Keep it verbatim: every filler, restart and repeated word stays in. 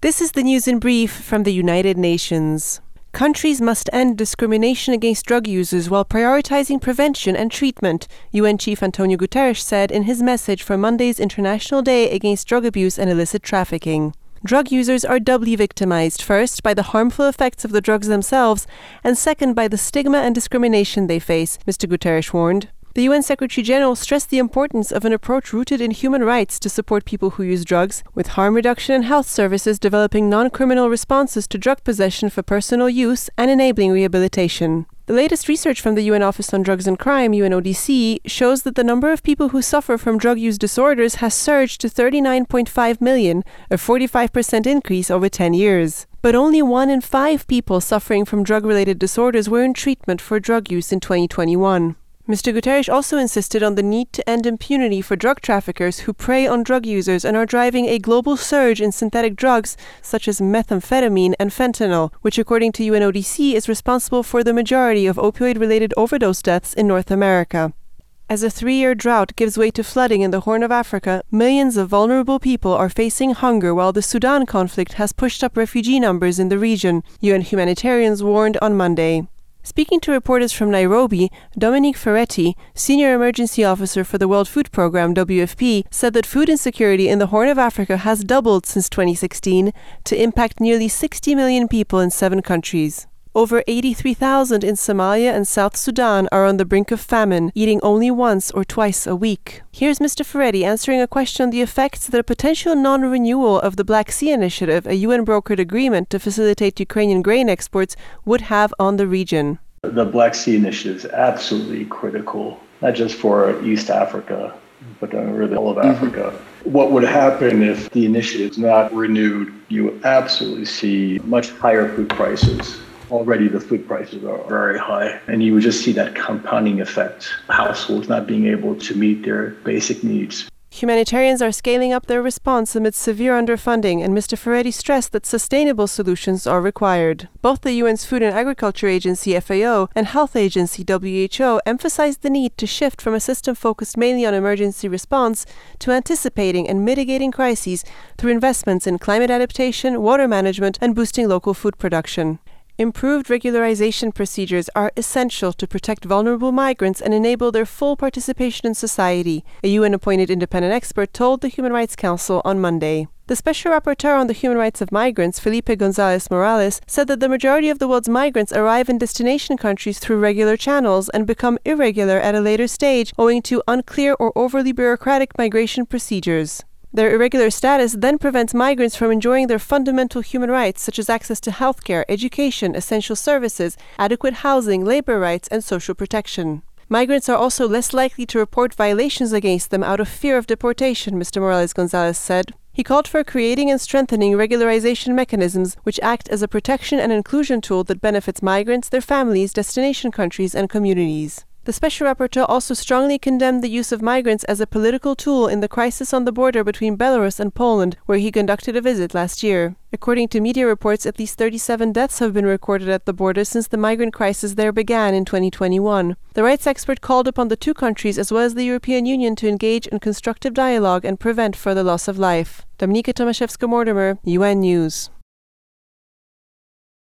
This is the news in brief from the United Nations. Countries must end discrimination against drug users while prioritizing prevention and treatment, U N Chief Antonio Guterres said in his message for Monday's International Day Against Drug Abuse and Illicit Trafficking. Drug users are doubly victimized, first by the harmful effects of the drugs themselves, and second by the stigma and discrimination they face, Mister Guterres warned. The U N Secretary-General stressed the importance of an approach rooted in human rights to support people who use drugs, with harm reduction and health services developing non-criminal responses to drug possession for personal use and enabling rehabilitation. The latest research from the U N Office on Drugs and Crime, U N O D C, shows that the number of people who suffer from drug use disorders has surged to thirty-nine point five million, a forty-five percent increase over ten years. But only one in five people suffering from drug-related disorders were in treatment for drug use in twenty twenty-one. Mister Guterres also insisted on the need to end impunity for drug traffickers who prey on drug users and are driving a global surge in synthetic drugs such as methamphetamine and fentanyl, which according to U N O D C is responsible for the majority of opioid-related overdose deaths in North America. As a three-year drought gives way to flooding in the Horn of Africa, millions of vulnerable people are facing hunger while the Sudan conflict has pushed up refugee numbers in the region, U N humanitarians warned on Monday. Speaking to reporters from Nairobi, Dominique Ferretti, Senior Emergency Officer for the World Food Programme W F P, said that food insecurity in the Horn of Africa has doubled since twenty sixteen to impact nearly sixty million people in seven countries. Over eighty-three thousand in Somalia and South Sudan are on the brink of famine, eating only once or twice a week. Here's Mister Ferretti answering a question on the effects that a potential non-renewal of the Black Sea Initiative, a U N-brokered agreement to facilitate Ukrainian grain exports, would have on the region. The Black Sea Initiative is absolutely critical, not just for East Africa, but really all of Africa. Mm-hmm. What would happen if the initiative is not renewed? You would absolutely see much higher food prices. Already the food prices are very high, and you would just see that compounding effect, households not being able to meet their basic needs. Humanitarians are scaling up their response amid severe underfunding, and Mister Ferretti stressed that sustainable solutions are required. Both the U N's Food and Agriculture Agency, F A O, and Health Agency, W H O, emphasized the need to shift from a system focused mainly on emergency response to anticipating and mitigating crises through investments in climate adaptation, water management, and boosting local food production. Improved regularization procedures are essential to protect vulnerable migrants and enable their full participation in society, a U N-appointed independent expert told the Human Rights Council on Monday. The Special Rapporteur on the Human Rights of Migrants, Felipe González Morales, said that the majority of the world's migrants arrive in destination countries through regular channels and become irregular at a later stage owing to unclear or overly bureaucratic migration procedures. Their irregular status then prevents migrants from enjoying their fundamental human rights such as access to healthcare, education, essential services, adequate housing, labor rights, and social protection. Migrants are also less likely to report violations against them out of fear of deportation, Mister Morales-González said. He called for creating and strengthening regularization mechanisms which act as a protection and inclusion tool that benefits migrants, their families, destination countries, and communities. The Special Rapporteur also strongly condemned the use of migrants as a political tool in the crisis on the border between Belarus and Poland, where he conducted a visit last year. According to media reports, at least thirty-seven deaths have been recorded at the border since the migrant crisis there began in twenty twenty-one. The rights expert called upon the two countries as well as the European Union to engage in constructive dialogue and prevent further loss of life. Dominika Tomaszewska-Mortimer, U N News.